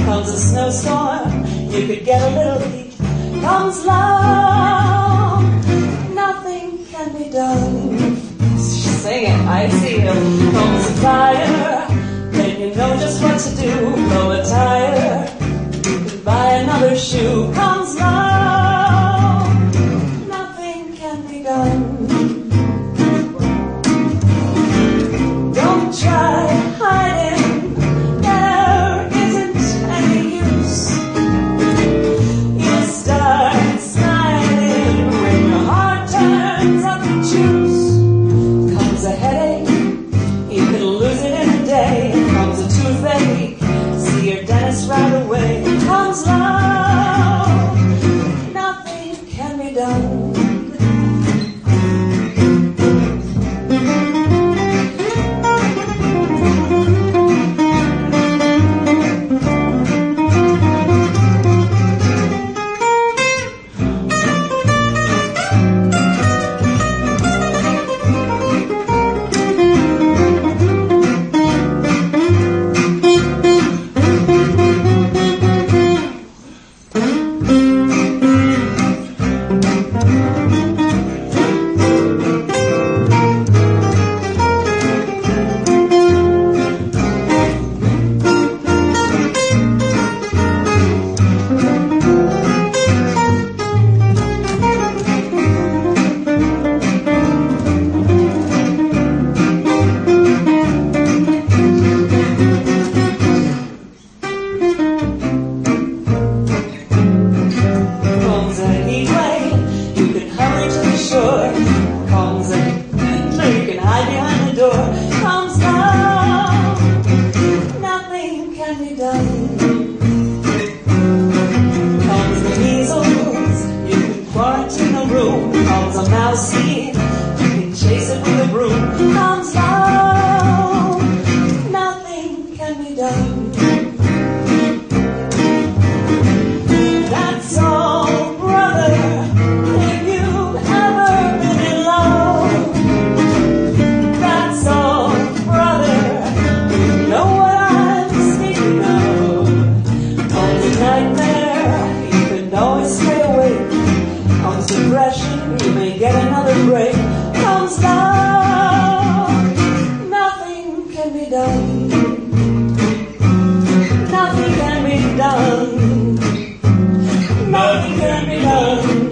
Comes a snowstorm, you could get a little heat. Comes love, nothing can be done. Sing it, I see you. Comes a fire, then you know just what to do. Blow a tire, you can buy another shoe. Comes love, nothing can be done. Don't try hiding, there isn't any use. You start smiling when your heart turns up to choose. Comes a headache, you can lose it in a day. Comes a toothache, see your dentist right away. Comes love, nothing can be done. Comes a you can hide behind the door. Comes love, nothing can be done. Comes the measles, you can quarantine a room. Comes a mousey, you can chase it with a broom. Comes love, nothing can be done. That's all, brother. Depression, you may get another break. Comes love, nothing can be done. Nothing can be done. Nothing can be done.